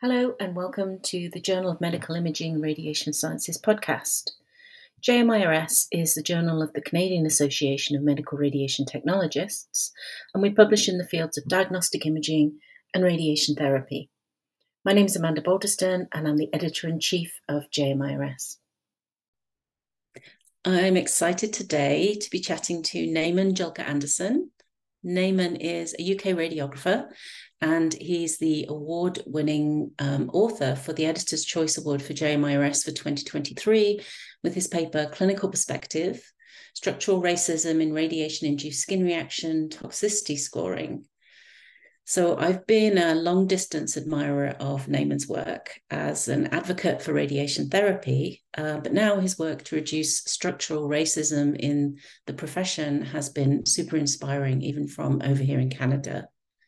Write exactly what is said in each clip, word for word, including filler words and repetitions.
Hello and welcome to the Journal of Medical Imaging Radiation Sciences podcast. J M I R S is the journal of the Canadian Association of Medical Radiation Technologists, and we publish in the fields of diagnostic imaging and radiation therapy. My name is Amanda Balderston and I'm the Editor-in-Chief of J M I R S. I'm excited today to be chatting to Naiman Julka-Anderson. Naiman is a U K radiographer, and he's the award-winning um, author for the Editor's Choice Award for J M I R S for twenty twenty-three with his paper Clinical Perspective, Structural Racism in Radiation-Induced Skin Reaction Toxicity Scoring. So I've been a long-distance admirer of Naiman's work as an advocate for radiation therapy, uh, but now his work to reduce structural racism in the profession has been super inspiring, even from over here in Canada.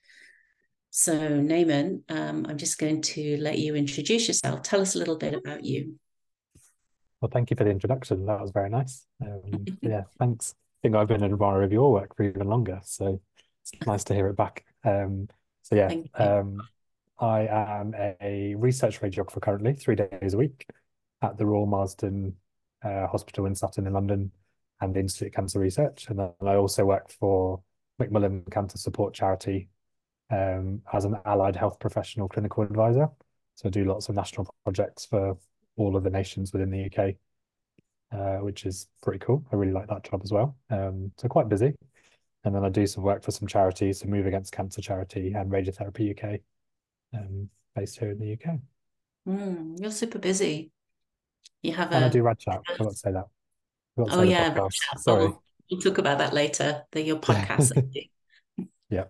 So Naiman, um, I'm just going to let you introduce yourself. Tell us a little bit about you. Well, thank you for the introduction. That was very nice. Um, yeah, thanks. I think I've been an admirer of your work for even longer, so it's nice to hear it back. Um, so yeah, um, I am a research radiographer currently, three days a week at the Royal Marsden uh, Hospital in Sutton in London and the Institute of Cancer Research. And then I also work for Macmillan Cancer Support Charity um, as an allied health professional clinical advisor. So I do lots of national projects for all of the nations within the U K, uh, which is pretty cool. I really like that job as well. Um, so quite busy. And then I do some work for some charities, so Move Against Cancer Charity and Radiotherapy U K, um, based here in the U K. Mm, you're super busy. You have and a... I do Rad Chat. I got to say that. Oh say yeah, podcast. Sorry. Oh, we'll talk about that later. The, your podcast. Yeah.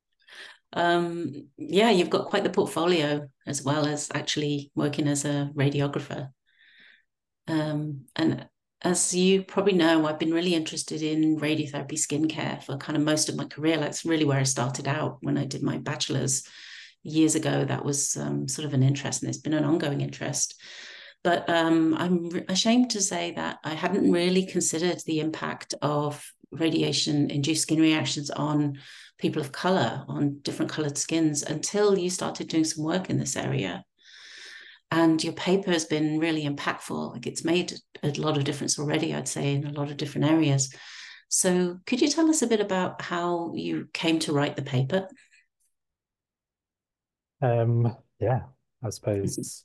Um, yeah, you've got quite the portfolio as well as actually working as a radiographer. Um, and as you probably know, I've been really interested in radiotherapy skincare for kind of most of my career. That's really where I started out when I did my bachelor's years ago. That was um, sort of an interest, and it's been an ongoing interest. But um, I'm ashamed to say that I hadn't really considered the impact of radiation-induced skin reactions on people of color, on different colored skins, until you started doing some work in this area. And your paper has been really impactful. Like, it's made a lot of difference already, I'd say, in a lot of different areas. So could you tell us a bit about how you came to write the paper? Um, yeah, I suppose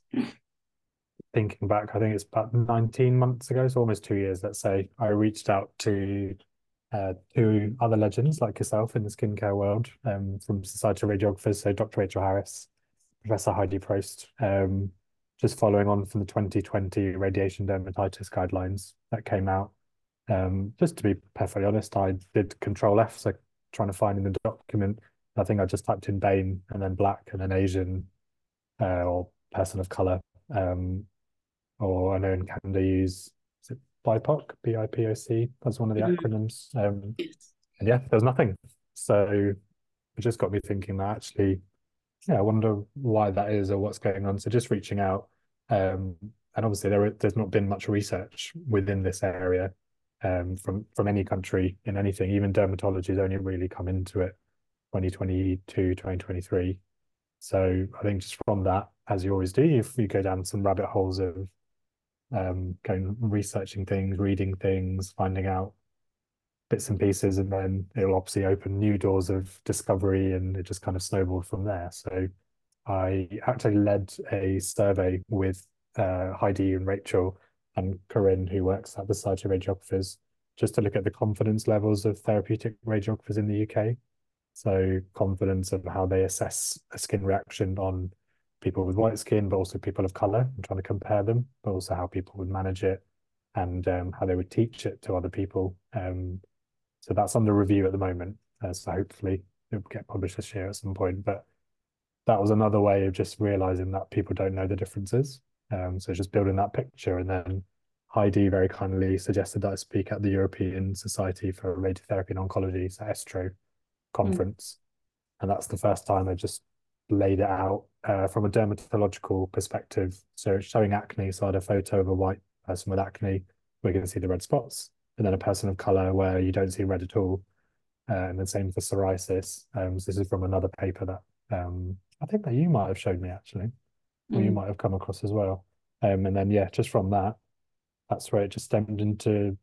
thinking back, I think it's about nineteen months ago, so almost two years, let's say, I reached out to uh, two other legends like yourself in the skincare world, um, from Society of Radiographers, so Doctor Rachel Harris, Professor Heidi Prost, um, just following on from the twenty twenty radiation dermatitis guidelines that came out. Um, just to be perfectly honest, I did Control F, so trying to find in the document, I think I just typed in BAME and then black and then Asian uh, or person of color. Um, or I know in Canada use, is it B I P O C, B I P O C, that's one of the Mm-hmm. acronyms. Um, Yes. and yeah, there was nothing. So it just got me thinking that actually, yeah, I wonder why that is or what's going on. So just reaching out. Um, and obviously there there's not been much research within this area um, from, from any country in anything. Even dermatology has only really come into it twenty twenty-two, twenty twenty-three. So I think just from that, as you always do, if you go down some rabbit holes of um, going researching things, reading things, finding out bits and pieces, and then it'll obviously open new doors of discovery, and it just kind of snowballed from there. So I actually led a survey with uh, Heidi and Rachel and Corinne, who works at the Society of Radiographers, just to look at the confidence levels of therapeutic radiographers in the U K. So confidence of how they assess a skin reaction on people with white skin, but also people of color, and trying to compare them, but also how people would manage it and um, how they would teach it to other people. Um, so that's under review at the moment. Uh, so hopefully it will get published this year at some point. But that was another way of just realizing that people don't know the differences. Um, so just building that picture. And then Heidi very kindly suggested that I speak at the European Society for Radiotherapy and Oncology, so ESTRO conference. Mm. And that's the first time I just laid it out uh, from a dermatological perspective. So showing acne, so I had a photo of a white person with acne, we're going to see the red spots, and then a person of color where you don't see red at all. Uh, and the same for psoriasis. Um, so this is from another paper that um, I think that you might have showed me actually. or you Mm. might have come across as well. Um, and then yeah, just from that, that's where it just stemmed into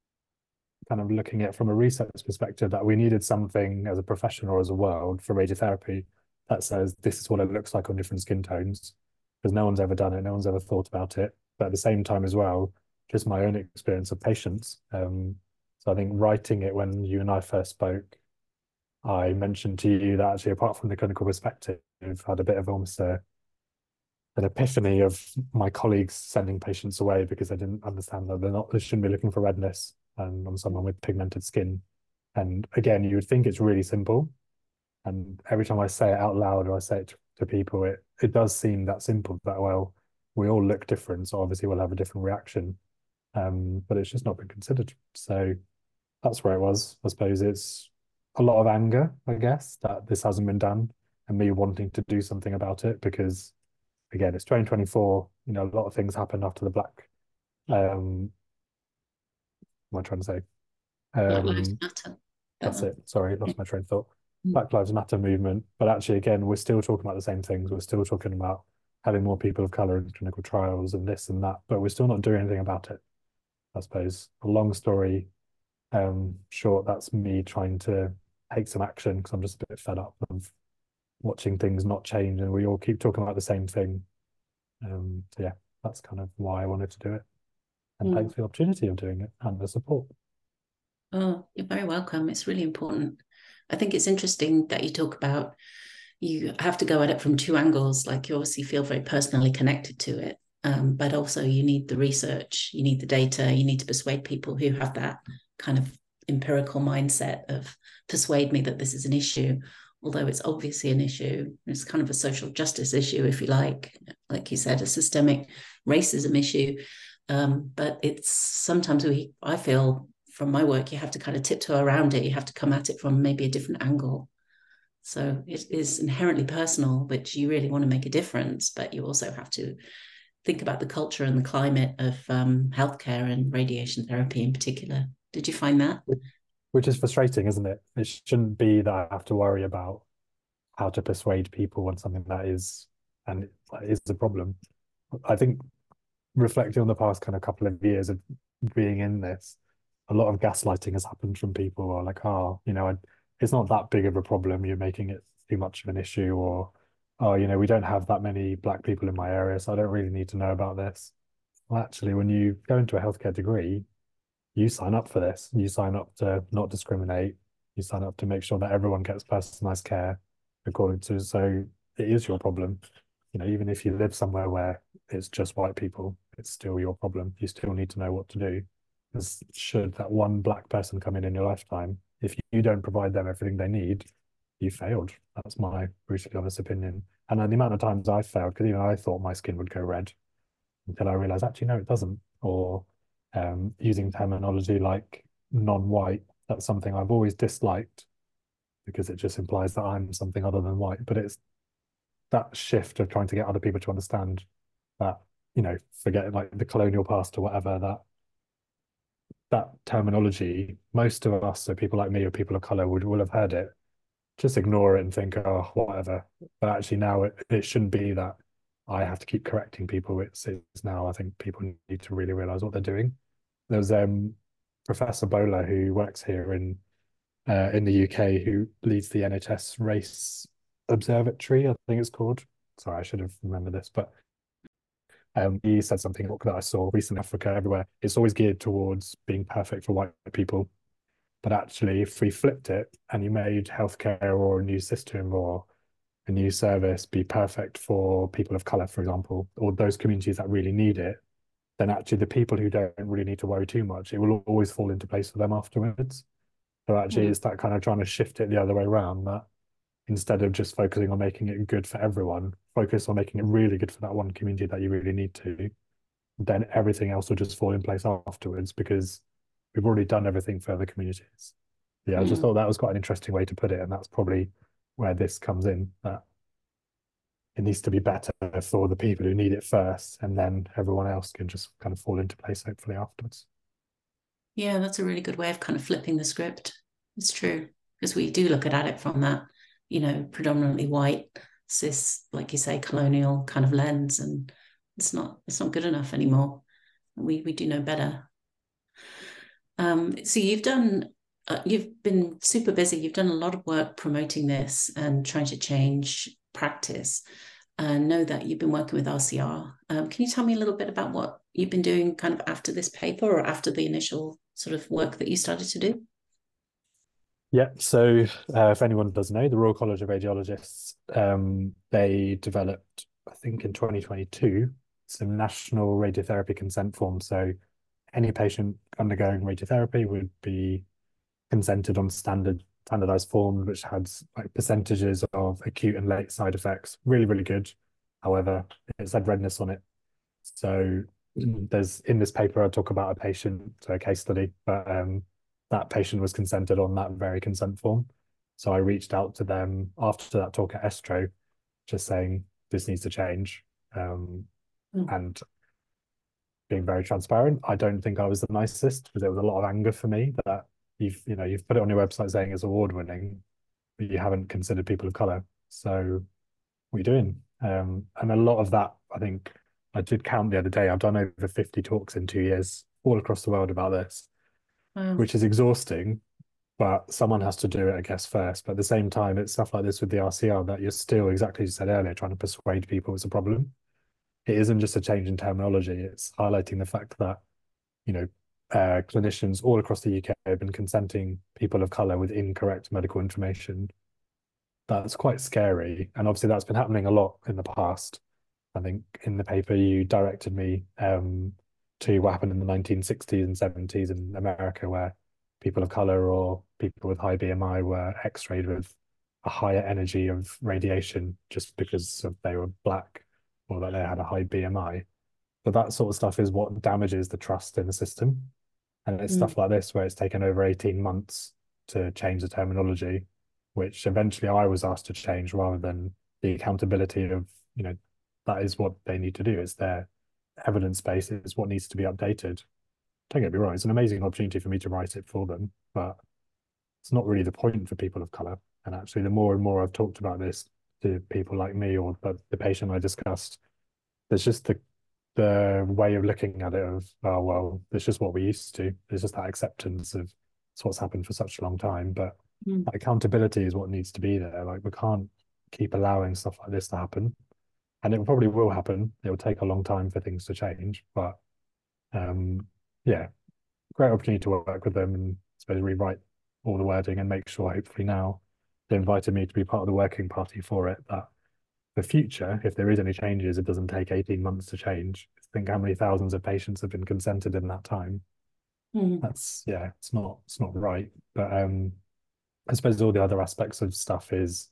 kind of looking at from a research perspective that we needed something as a profession or as a world for radiotherapy that says this is what it looks like on different skin tones, because no one's ever done it, no one's ever thought about it. But at the same time as well, just my own experience of patients. Um, so I think writing it when you and I first spoke, I mentioned to you that actually, apart from the clinical perspective, I've had a bit of almost a, an epiphany of my colleagues sending patients away because they didn't understand that they're not, they shouldn't be looking for redness and on someone with pigmented skin. And again, you would think it's really simple. And every time I say it out loud or I say it to, to people, it, it does seem that simple, that, well, we all look different. So obviously we'll have a different reaction. Um, but it's just not been considered. So that's where it was. I suppose it's a lot of anger, I guess, that this hasn't been done and me wanting to do something about it because, again, it's twenty twenty-four. You know, a lot of things happened after the Black, um, what am I trying to say? Black Lives Um, Matter. That that's one. it. Sorry, lost my train of thought. Mm. Black Lives Matter movement. But actually, again, we're still talking about the same things. We're still talking about having more people of color in clinical trials and this and that, but we're still not doing anything about it. I suppose a long story um, short, that's me trying to take some action because I'm just a bit fed up of watching things not change and we all keep talking about the same thing. Um, so yeah, that's kind of why I wanted to do it. And Mm. thanks for the opportunity of doing it and the support. Oh, you're very welcome. It's really important. I think it's interesting that you talk about you have to go at it from two angles. Like you obviously feel very personally connected to it, um, but also you need the research, you need the data, you need to persuade people who have that kind of empirical mindset of persuade me that this is an issue, although it's obviously an issue. It's kind of a social justice issue, if you like, like you said, a systemic racism issue. Um, but it's sometimes we, I feel from my work, you have to kind of tiptoe around it. You have to come at it from maybe a different angle. So it is inherently personal, which you really want to make a difference, but you also have to think about the culture and the climate of um, healthcare and radiation therapy in particular. Did you find that? Which is frustrating, isn't it? It shouldn't be that I have to worry about how to persuade people on something that is and is a problem. I think reflecting on the past kind of couple of years of being in this, a lot of gaslighting has happened from people who are like, oh, you know, it's not that big of a problem. You're making it too much of an issue, or, oh, you know, we don't have that many black people in my area, so I don't really need to know about this. Well, actually, when you go into a healthcare degree, you sign up for this. You sign up to not discriminate. You sign up to make sure that everyone gets personalized care according to, so it is your problem. You know, even if you live somewhere where it's just white people, it's still your problem. You still need to know what to do. Because should that one black person come in in your lifetime, if you don't provide them everything they need, you failed. That's my brutally honest opinion. And the amount of times I failed, because even I thought my skin would go red until I realized actually, no, it doesn't. Or um, using terminology like non-white, that's something I've always disliked because it just implies that I'm something other than white. But it's that shift of trying to get other people to understand that, you know, forget like the colonial past or whatever, that that terminology, most of us, so people like me or people of color would will have heard it, just ignore it and think, oh, whatever. But actually now it, it shouldn't be that I have to keep correcting people. It's, it's now I think people need to really realize what they're doing. There's um Professor Bowler who works here in uh, in the U K who leads the N H S Race Observatory, I think it's called. Sorry, I should have remembered this, but um, he said something that I saw recently in Africa everywhere. It's always geared towards being perfect for white people. But actually, if we flipped it and you made healthcare or a new system or a new service be perfect for people of color, for example, or those communities that really need it, then actually the people who don't really need to worry too much, it will always fall into place for them afterwards. So actually, Mm. it's that kind of trying to shift it the other way around, that instead of just focusing on making it good for everyone, focus on making it really good for that one community that you really need to, then everything else will just fall in place afterwards because we've already done everything for other communities. Yeah, I just Mm. thought that was quite an interesting way to put it, and that's probably where this comes in, that it needs to be better for the people who need it first, and then everyone else can just kind of fall into place hopefully afterwards. Yeah, that's a really good way of kind of flipping the script. It's true because we do look at it from that, you know, predominantly white cis, like you say, colonial kind of lens, and it's not it's not good enough anymore. We we do know better. Um, so you've done uh, you've been super busy. You've done a lot of work promoting this and trying to change practice. I know that you've been working with R C R. Um, can you tell me a little bit about what you've been doing kind of after this paper or after the initial sort of work that you started to do? Yeah, so uh, if anyone doesn't know, the Royal College of Radiologists, um, they developed, I think in twenty twenty-two, some national radiotherapy consent forms. So any patient undergoing radiotherapy would be consented on standard standardized forms, which had like percentages of acute and late side effects. Really, really good. However, it said redness on it. So there's in this paper, I talk about a patient, so a case study, but um, that patient was consented on that very consent form. So I reached out to them after that talk at Estro, just saying this needs to change. Um, Mm. and being very transparent, I don't think I was the nicest because there was a lot of anger for me that you've, you know, you've put it on your website saying it's award winning, but you haven't considered people of color. So what are you doing? Um, and a lot of that, I think I did count the other day. I've done over fifty talks in two years all across the world about this, Wow. which is exhausting, but someone has to do it, I guess, first. But at the same time, it's stuff like this with the R C R that you're still, exactly as you said earlier, trying to persuade people it's a problem. It isn't just a change in terminology, it's highlighting the fact that, you know, uh, clinicians all across the U K have been consenting people of color with incorrect medical information. That's quite scary. And obviously that's been happening a lot in the past. I think in the paper you directed me um, to what happened in the nineteen sixties and seventies in America, where people of color or people with high B M I were x-rayed with a higher energy of radiation just because of they were black or that they had a high B M I. But that sort of stuff is what damages the trust in the system. And it's Mm. stuff like this where it's taken over eighteen months to change the terminology, which eventually I was asked to change rather than the accountability of, you know, that is what they need to do. It's their evidence base is what needs to be updated. Don't get me wrong, it's an amazing opportunity for me to write it for them, but it's not really the point for people of color. And actually, the more and more I've talked about this to people like me or the, the patient I discussed, there's just the the way of looking at it of, oh, well, it's just what we used to. There's just that acceptance of it's what's happened for such a long time. But Mm. that accountability is what needs to be there. Like we can't keep allowing stuff like this to happen. And it probably will happen. It will take a long time for things to change. But um, yeah, great opportunity to work with them and I suppose rewrite all the wording and make sure hopefully now they invited me to be part of the working party for it, that the future, if there is any changes, it doesn't take eighteen months to change. Think how many thousands of patients have been consented in that time. Mm. That's, yeah, it's not it's not right. But um I suppose all the other aspects of stuff is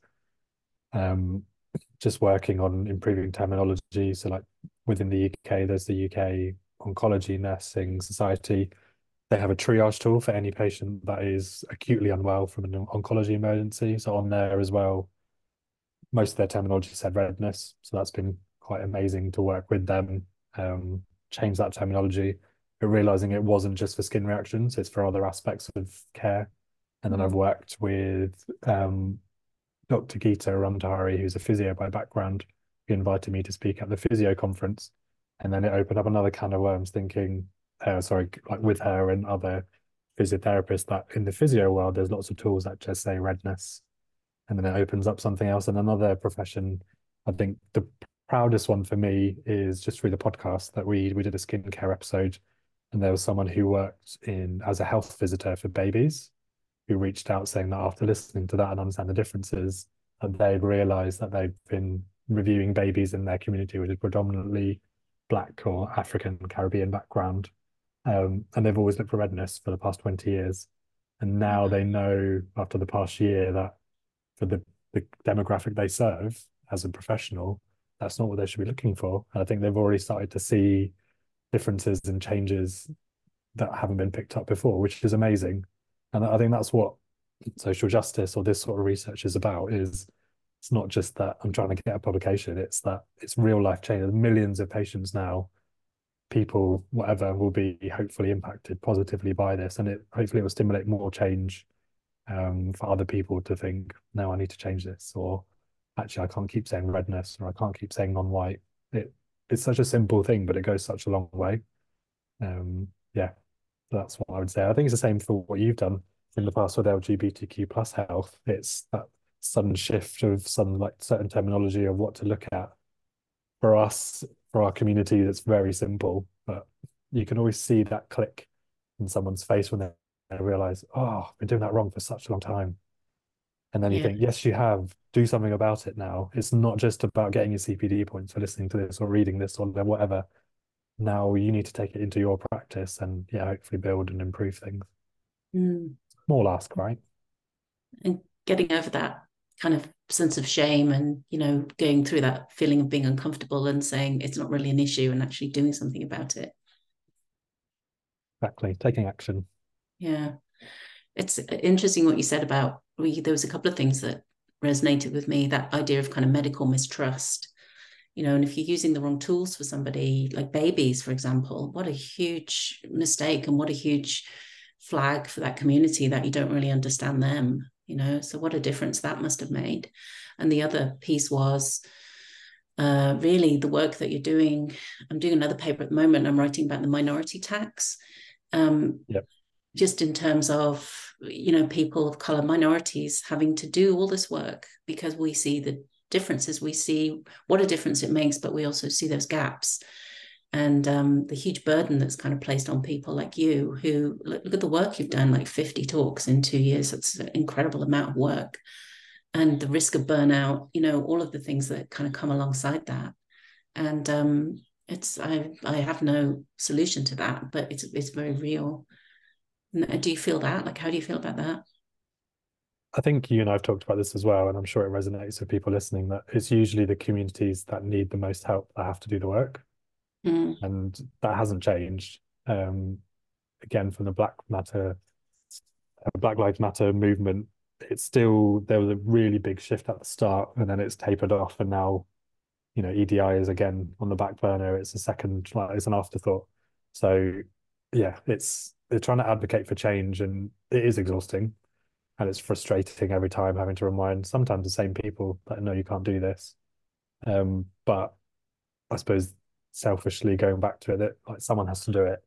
um just working on improving terminology. So like within the U K, there's the U K Oncology Nursing Society. They have a triage tool for any patient that is acutely unwell from an oncology emergency. So on there as well, most of their terminology said redness. So that's been quite amazing to work with them, um, change that terminology, but realizing it wasn't just for skin reactions, it's for other aspects of care. And then I've Mm. worked with um, Doctor Geeta Ramtahari, who's a physio by background, who invited me to speak at the physio conference. And then it opened up another can of worms thinking, uh, sorry, like with her and other physiotherapists, that in the physio world, there's lots of tools that just say redness, and then it opens up something else in another profession. I think the proudest one for me is just through the podcast that we we did a skincare episode, and there was someone who worked in as a health visitor for babies who reached out saying that after listening to that and understand the differences, that they'd realized that they've been reviewing babies in their community, which is predominantly Black or African Caribbean background. Um, and they've always looked for redness for the past twenty years. And now they know after the past year that for the, the demographic they serve as a professional, that's not what they should be looking for. And I think they've already started to see differences and changes that haven't been picked up before, which is amazing. And I think that's what social justice or this sort of research is about, is it's not just that I'm trying to get a publication, it's that it's real life change. There's millions of patients now, people, whatever, will be hopefully impacted positively by this. And it hopefully it will stimulate more change um, for other people to think, no, I need to change this, or actually I can't keep saying redness, or I can't keep saying non-white. It it's such a simple thing, but it goes such a long way. Um, yeah, that's what I would say. I think it's the same for what you've done in the past with L G B T Q plus health. It's that sudden shift of some like certain terminology of what to look at. For us, for our community, that's very simple, but you can always see that click in someone's face when they, they realize, oh, I've been doing that wrong for such a long time. And then you Yeah. think, yes, you have. Do something about it now. It's not just about getting your C P D points for listening to this or reading this or whatever. Now you need to take it into your practice and yeah, hopefully build and improve things. Mm. Small ask, right? And getting over that kind of sense of shame and, you know, going through that feeling of being uncomfortable and saying it's not really an issue and actually doing something about it. Exactly. Taking action. Yeah. It's interesting what you said about we there was a couple of things that resonated with me, that idea of kind of medical mistrust, you know, and if you're using the wrong tools for somebody, like babies, for example, what a huge mistake and what a huge flag for that community that you don't really understand them, you know, so what a difference that must have made. And the other piece was uh, really the work that you're doing. I'm doing another paper at the moment. I'm writing about the minority tax. Um, Yep. just in terms of, you know, people of color, minorities having to do all this work because we see the differences, we see what a difference it makes, but we also see those gaps and um, the huge burden that's kind of placed on people like you who look, look at the work you've done, like fifty talks in two years. That's an incredible amount of work, and the risk of burnout, you know, all of the things that kind of come alongside that. And um, it's I I have no solution to that, but it's it's very real. Do you feel that? Like, how do you feel about that? I think you and I have talked about this as well, and I'm sure it resonates with people listening that it's usually the communities that need the most help that have to do the work. Mm. And that hasn't changed. Um, again, from the Black Matter, Black Lives Matter movement, it's still, there was a really big shift at the start, and then it's tapered off, and now, you know, E D I is again on the back burner. It's a second, like, it's an afterthought. So, yeah, it's they're trying to advocate for change, and it is exhausting, and it's frustrating every time having to remind sometimes the same people that no, you can't do this. Um, but I suppose selfishly going back to it, that like someone has to do it.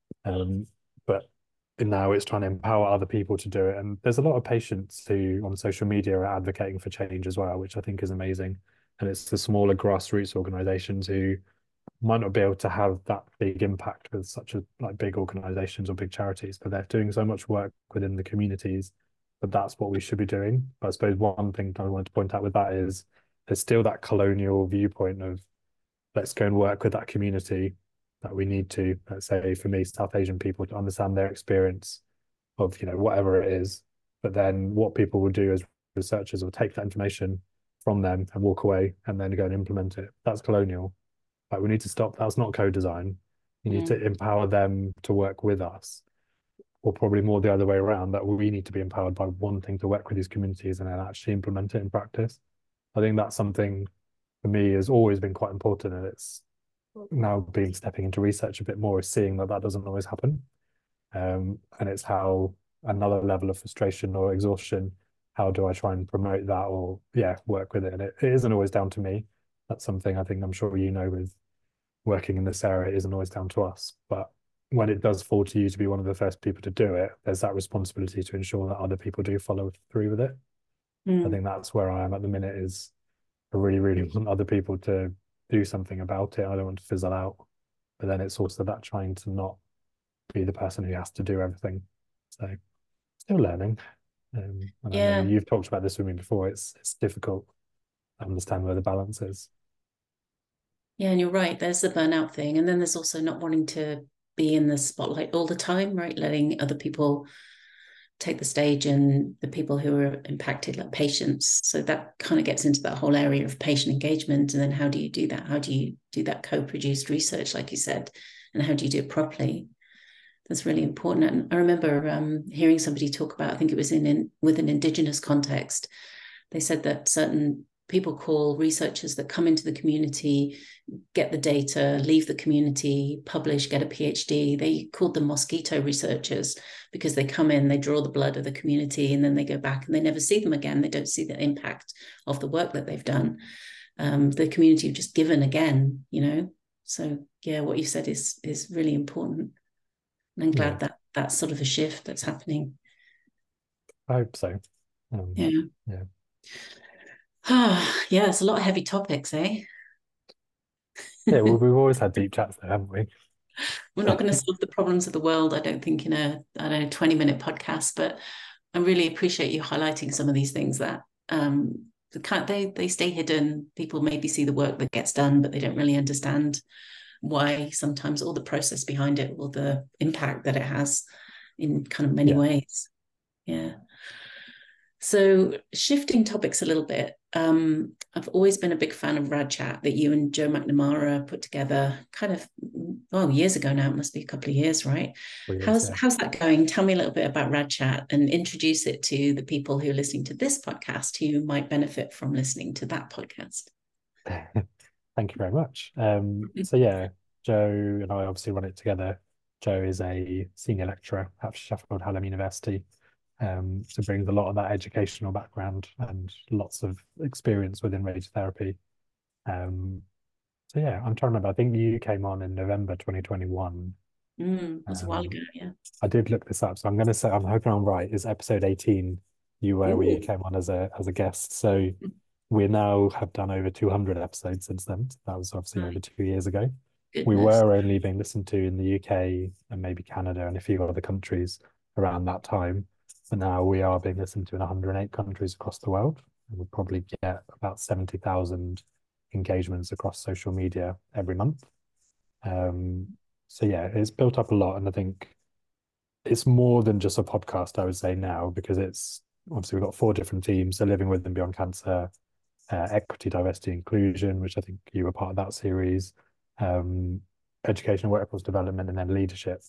Um, but now it's trying to empower other people to do it. And there's a lot of patients who on social media are advocating for change as well, which I think is amazing. And it's the smaller grassroots organizations who might not be able to have that big impact with such a like big organizations or big charities, but they're doing so much work within the communities. But that's what we should be doing. But I suppose one thing I wanted to point out with that is there's still that colonial viewpoint of let's go and work with that community that we need to, let's say for me, South Asian people to understand their experience of, you know, whatever it is. But then what people will do as researchers will take that information from them and walk away and then go and implement it. That's colonial. Like we need to stop. That's not co-design. You need Mm. to empower them to work with us, or probably more the other way around, that we need to be empowered by wanting to work with these communities and then actually implement it in practice. I think that's something for me has always been quite important, and it's now being stepping into research a bit more is seeing that that doesn't always happen. Um, and it's how another level of frustration or exhaustion, how do I try and promote that or yeah, work with it? And it, it isn't always down to me. That's something I think I'm sure you know with working in this area, it isn't always down to us. But when it does fall to you to be one of the first people to do it, there's that responsibility to ensure that other people do follow through with it. Mm. I think that's where I am at the minute is I really, really want other people to do something about it. I don't want to fizzle out. But then it's also that trying to not be the person who has to do everything. So still learning. Um, and I know Yeah. you've talked about this with me before. It's it's difficult to understand where the balance is. Yeah, and you're right. There's the burnout thing. And then there's also not wanting to be in the spotlight all the time, right? Letting other people take the stage and the people who are impacted, like patients. So that kind of gets into that whole area of patient engagement. And then how do you do that? How do you do that co-produced research, like you said? And how do you do it properly? That's really important. And I remember um, hearing somebody talk about, I think it was in, in with an Indigenous context. They said that certain people call researchers that come into the community, get the data, leave the community, publish, get a PhD. They called them mosquito researchers because they come in, they draw the blood of the community, and then they go back and they never see them again. They don't see the impact of the work that they've done. Um, the community have just given again, you know. So yeah, what you said is is really important. And I'm glad yeah. that that's sort of a shift that's happening. I hope so. Um, yeah. Yeah. Yeah, it's a lot of heavy topics, eh? Yeah, well, we've always had deep chats there, haven't we? We're not going to solve the problems of the world, I don't think, in a I don't know twenty minute podcast, but I really appreciate you highlighting some of these things that um they they stay hidden. People maybe see the work that gets done, but they don't really understand why sometimes all the process behind it or the impact that it has in kind of many yeah. ways. Yeah. So shifting topics a little bit, um, I've always been a big fan of Rad Chat that you and Joe McNamara put together kind of, well, years ago now. It must be a couple of years, right? Years, how's, yeah. how's that going? Tell me a little bit about Rad Chat and introduce it to the people who are listening to this podcast who might benefit from listening to that podcast. Thank you very much. Um, so yeah, Joe and I obviously run it together. Joe is a senior lecturer at Sheffield Hallam University. Um, so brings a lot of that educational background and lots of experience within radiotherapy. Um, so yeah, I'm trying to remember. I think you came on in November twenty twenty-one. Mm, that's um, a while ago, yeah. I did look this up, so I'm going to say I'm hoping I'm right. Is episode eighteen you were where you came on as a as a guest? So we now have done over two hundred episodes since then. So that was obviously right. over two years ago. Goodness. We were only being listened to in the U K and maybe Canada and a few other countries around that time. But now we are being listened to in one hundred eight countries across the world. And we probably get about seventy thousand engagements across social media every month. Um, so yeah, it's built up a lot. And I think it's more than just a podcast, I would say now, because it's obviously we've got four different teams. So Living With and Beyond Cancer, uh, Equity, Diversity, Inclusion, which I think you were part of that series, um, Education, Workforce Development, and then Leadership.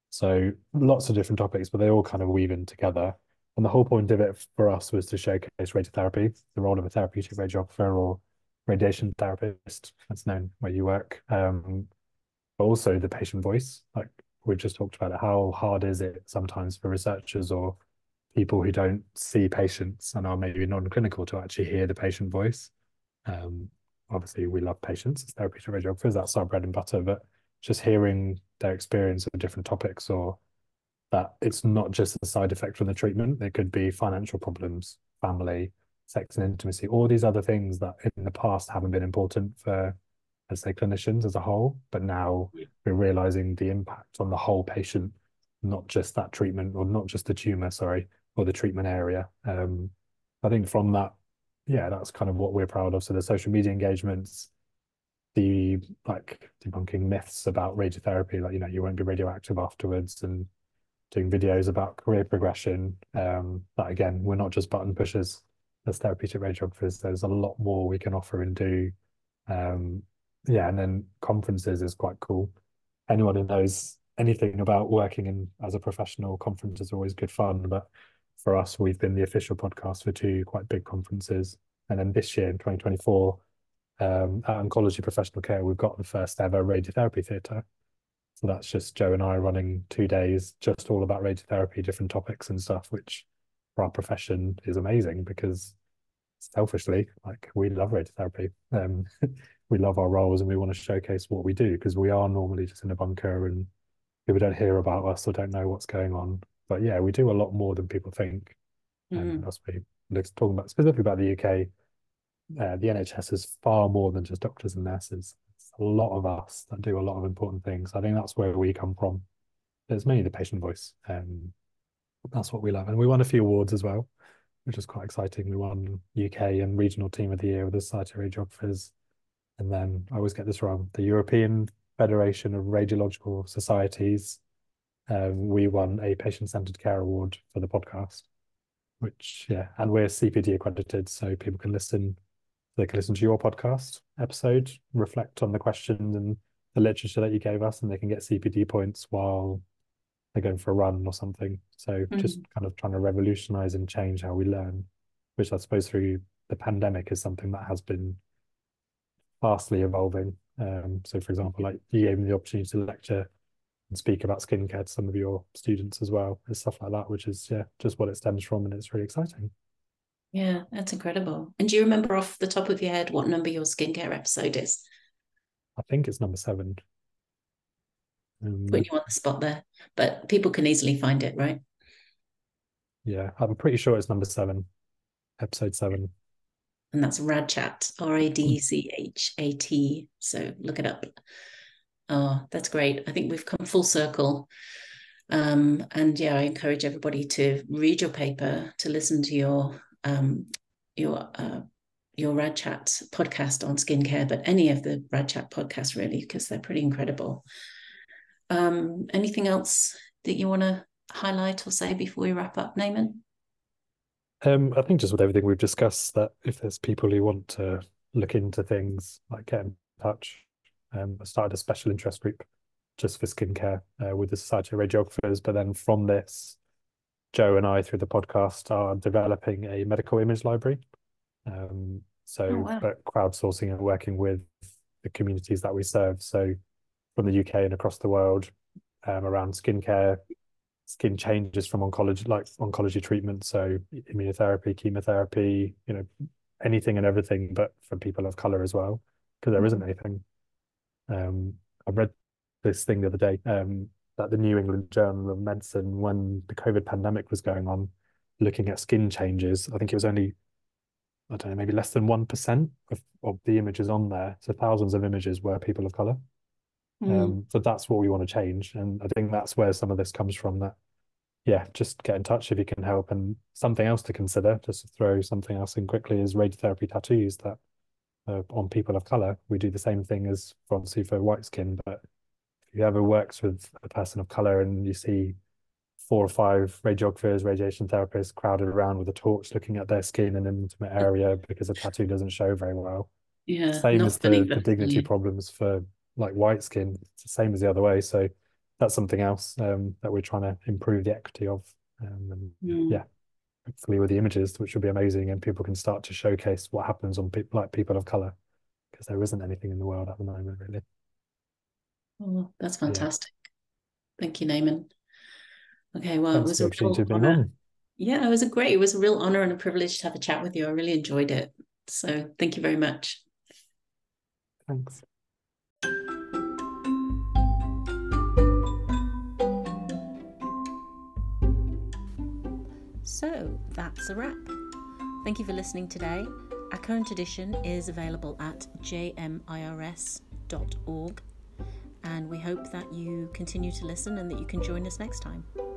So lots of different topics, but they all kind of weave in together. And the whole point of it for us was to showcase radiotherapy, the role of a therapeutic radiographer or radiation therapist, that's known where you work, um, but also the patient voice. Like we just talked about it, how hard is it sometimes for researchers or people who don't see patients and are maybe non-clinical to actually hear the patient voice. Um, obviously, we love patients as therapeutic radiographers, that's our bread and butter, but just hearing their experience of different topics, or that it's not just a side effect from the treatment. It could be financial problems, family, sex and intimacy, all these other things that in the past haven't been important for, let's say, clinicians as a whole, but now we're realizing the impact on the whole patient, not just that treatment or not just the tumor, sorry, or the treatment area. Um, I think from that, yeah, that's kind of what we're proud of. So the social media engagements, the like debunking myths about radiotherapy, like, you know, you won't be radioactive afterwards, and doing videos about career progression. Um, that again, we're not just button pushers as therapeutic radiographers. There's a lot more we can offer and do. Um, yeah, and then conferences is quite cool. Anyone who knows anything about working in as a professional, conferences are always good fun. But for us, we've been the official podcast for two quite big conferences. And then this year in twenty twenty-four, um, at Oncology Professional Care, we've got the first ever radiotherapy theatre. So that's just Joe and I running two days, just all about radiotherapy, different topics and stuff, which for our profession is amazing because selfishly, like, we love radiotherapy. Um, we love our roles and we want to showcase what we do because we are normally just in a bunker and people don't hear about us or don't know what's going on. But yeah, we do a lot more than people think. Mm. And that's what we're talking about, specifically about the U K. Uh, the N H S is far more than just doctors and nurses. It's a lot of us that do a lot of important things. I think that's where we come from. It's mainly the patient voice. Um, that's what we love. And we won a few awards as well, which is quite exciting. We won U K and Regional Team of the Year with the Society of Radiographers. And then, I always get this wrong, the European Federation of Radiological Societies. Um, we won a Patient-Centered Care Award for the podcast, which, yeah, and we're C P D accredited, so people can listen, they can listen to your podcast episode, reflect on the questions and the literature that you gave us, and they can get C P D points while they're going for a run or something. So mm-hmm. just kind of trying to revolutionize and change how we learn, which I suppose through the pandemic is something that has been vastly evolving. Um, so, for example, like you gave me the opportunity to lecture and speak about skincare to some of your students as well, and stuff like that, which is yeah, just what it stems from, and it's really exciting. Yeah, that's incredible. And do you remember off the top of your head what number your skincare episode is? I think it's number seven. Um, Putting you on the spot there, but people can easily find it, right? yeah, I'm pretty sure it's number seven, episode seven. And that's Rad Chat, R A D C H A T. So look it up. Oh, that's great. I think we've come full circle. Um, and yeah, I encourage everybody to read your paper, to listen to your um, your uh, your Rad Chat podcast on skincare, but any of the Rad Chat podcasts really, because they're pretty incredible. Um, anything else that you want to highlight or say before we wrap up, Naaman? Um, I think just with everything we've discussed, that if there's people who want to look into things, like get in touch. Um, I started a special interest group just for skincare uh, with the Society of Radiographers. But then from this, Joe and I, through the podcast, are developing a medical image library. Um, so, Oh, wow. but crowdsourcing and working with the communities that we serve. So, from the U K and across the world, um, around skincare, skin changes from oncology, like oncology treatment, so immunotherapy, chemotherapy, you know, anything and everything, but for people of color as well, because there isn't anything. Um, I read this thing the other day, um, that the New England Journal of Medicine, when the COVID pandemic was going on, looking at skin changes, I think it was only, I don't know, maybe less than one percent of, of the images on there. So thousands of images were people of color. Mm. Um, so that's what we want to change. And I think that's where some of this comes from, that, yeah, just get in touch if you can help. And something else to consider, just to throw something else in quickly, is radiotherapy tattoos that uh, on people of color. We do the same thing as for, obviously for white skin, but if you ever works with a person of color and you see four or five radiographers, radiation therapists crowded around with a torch looking at their skin in an intimate area because a tattoo doesn't show very well. Yeah, Same as not funny, the, the but dignity yeah. problems for like white skin. It's the same as the other way. So that's something else um, that we're trying to improve the equity of. Um, and Mm. yeah, hopefully with the images, which will be amazing, and people can start to showcase what happens on people like people of color, because there isn't anything in the world at the moment, really. Oh, that's Yeah. fantastic. Thank you, Naaman. Okay, well, it Thanks was for the a opportunity real of being honor. on. Yeah, it was a great, it was a real honor and a privilege to have a chat with you. I really enjoyed it. So thank you very much. Thanks. So that's a wrap. Thank you for listening today. Our current edition is available at j m i r s dot org, and we hope that you continue to listen and that you can join us next time.